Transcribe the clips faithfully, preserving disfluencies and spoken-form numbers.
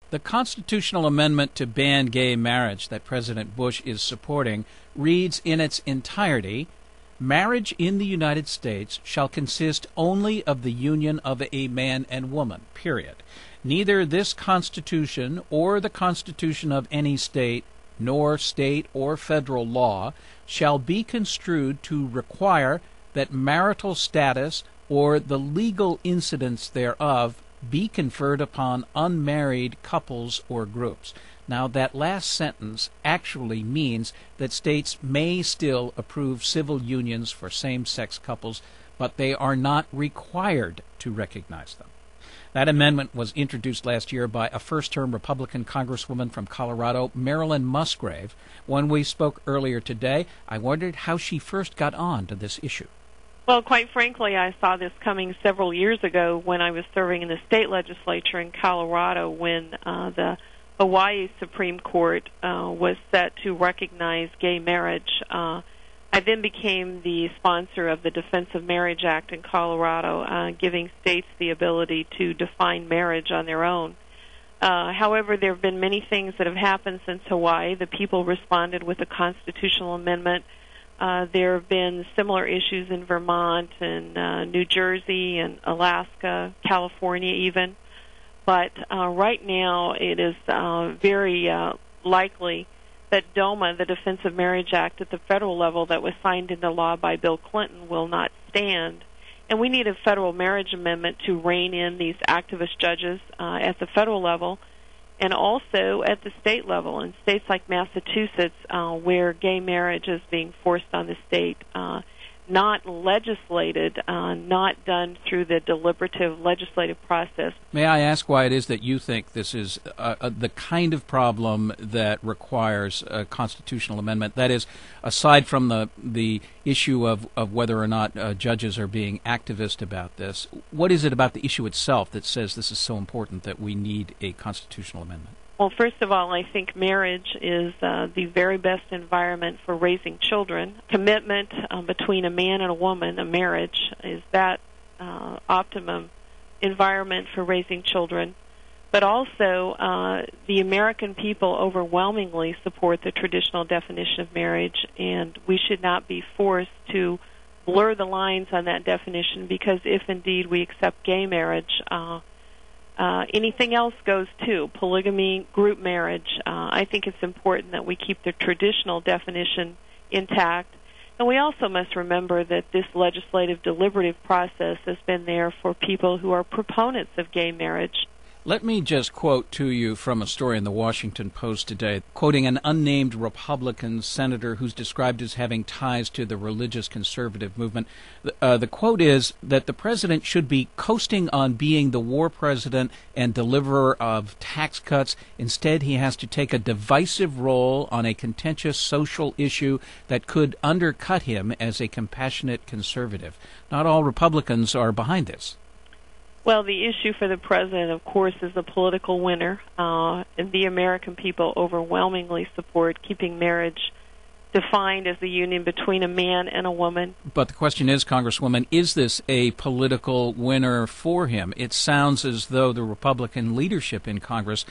The constitutional amendment to ban gay marriage that President Bush is supporting reads in its entirety, "Marriage in the United States shall consist only of the union of a man and woman, period. Neither this Constitution or the Constitution of any state, nor state or federal law, shall be construed to require that marital status or the legal incidence thereof be conferred upon unmarried couples or groups." Now, that last sentence actually means that states may still approve civil unions for same-sex couples, but they are not required to recognize them. That amendment was introduced last year by a first-term Republican Congresswoman from Colorado, Marilyn Musgrave. When we spoke earlier today, I wondered how she first got on to this issue. Well, quite frankly, I saw this coming several years ago when I was serving in the state legislature in Colorado when uh, the Hawaii Supreme Court uh, was set to recognize gay marriage. Uh, I then became the sponsor of the Defense of Marriage Act in Colorado, uh, giving states the ability to define marriage on their own. Uh, however, there have been many things that have happened since Hawaii. The people responded with a constitutional amendment. Uh, there have been similar issues in Vermont and uh, New Jersey and Alaska, California even. But uh, right now it is uh, very uh, likely that DOMA, the Defense of Marriage Act at the federal level that was signed into law by Bill Clinton, will not stand. And we need a federal marriage amendment to rein in these activist judges uh, at the federal level and also at the state level. In states like Massachusetts, uh, where gay marriage is being forced on the state, uh, not legislated, uh, not done through the deliberative legislative process. May I ask why it is that you think this is uh, uh, the kind of problem that requires a constitutional amendment? That is, aside from the the issue of, of whether or not uh, judges are being activist about this, what is it about the issue itself that says this is so important that we need a constitutional amendment? Well, first of all, I think marriage is uh, the very best environment for raising children. Commitment um, between a man and a woman, a marriage, is that uh, optimum environment for raising children. But also, uh, the American people overwhelmingly support the traditional definition of marriage, and we should not be forced to blur the lines on that definition, because if indeed we accept gay marriage, uh, Uh, anything else goes too. Polygamy, group marriage. Uh, I think it's important that we keep the traditional definition intact. And we also must remember that this legislative deliberative process has been there for people who are proponents of gay marriage. Let me just quote to you from a story in the Washington Post today, quoting an unnamed Republican senator who's described as having ties to the religious conservative movement. Uh, the quote is that the president should be coasting on being the war president and deliverer of tax cuts. Instead, he has to take a divisive role on a contentious social issue that could undercut him as a compassionate conservative. Not all Republicans are behind this. Well, the issue for the president, of course, is the political winner. Uh, and the American people overwhelmingly support keeping marriage defined as the union between a man and a woman. But the question is, Congresswoman, is this a political winner for him? It sounds as though the Republican leadership in Congress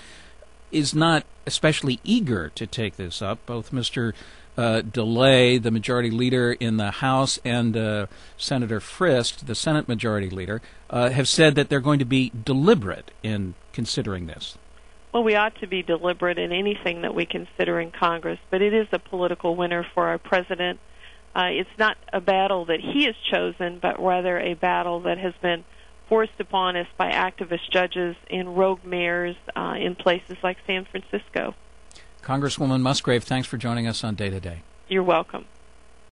is not especially eager to take this up. Both Mister Uh, DeLay, the majority leader in the House, and uh, Senator Frist, the Senate majority leader, uh, have said that they're going to be deliberate in considering this. Well, we ought to be deliberate in anything that we consider in Congress, but it is a political winner for our president. Uh, it's not a battle that he has chosen, but rather a battle that has been forced upon us by activist judges and rogue mayors uh, in places like San Francisco. Congresswoman Musgrave, thanks for joining us on Day to Day. You're welcome.